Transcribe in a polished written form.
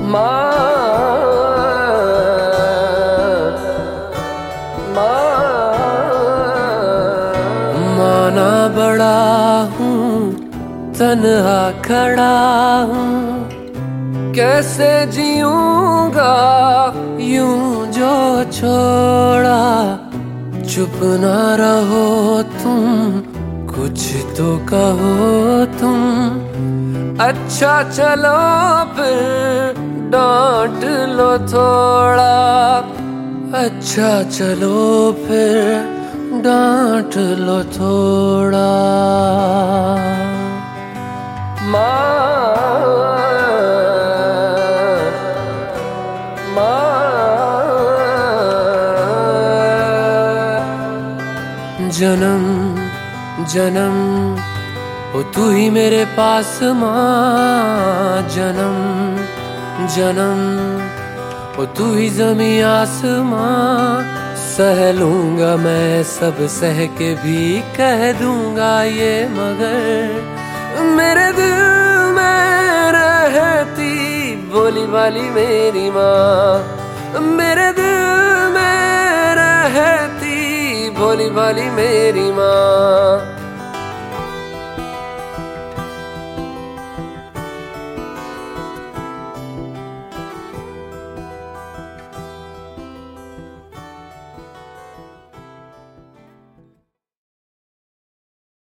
माना बड़ा हूँ, तन्हा खड़ा हूँ, कैसे जीऊंगा यूं जो छोड़ा। चुप ना रहो तुम, कुछ तो कहो तुम, अच्छा चलो फिर डांट लो थोड़ा। अच्छा चलो फिर डांट लो थोड़ा। जन्म जन्म ओ तू ही मेरे पास माँ। जन्म जन्म ओ तू ही ज़मीं आसमां। सह लूंगा मैं सब, सह के भी कह दूंगा ये मगर मेरे दिल में रहती भोली भाली मेरी माँ। मेरे दिल में रहती भोली भाली मेरी माँ।